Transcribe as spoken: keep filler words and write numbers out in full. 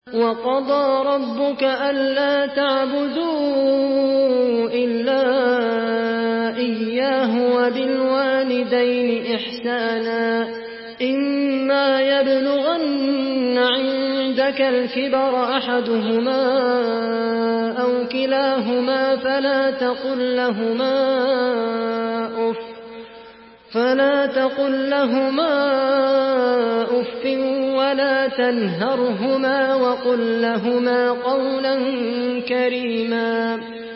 وَقَضَىٰ رَبُّكَ أَلَّا تَعْبُدُوا إِلَّا إِيَّاهُ وَبِالْوَالِدَيْنِ إِحْسَانًا ۚ إِمَّا يَبْلُغَنَّ عِندَكَ الْكِبَرَ أَحَدُهُمَا أَوْ كِلَاهُمَا فَلَا تَقُل لَّهُمَا أُفٍّ وَلَا تَنْهَرْهُمَا وَقُل لَّهُمَا قَوْلًا كَرِيمًا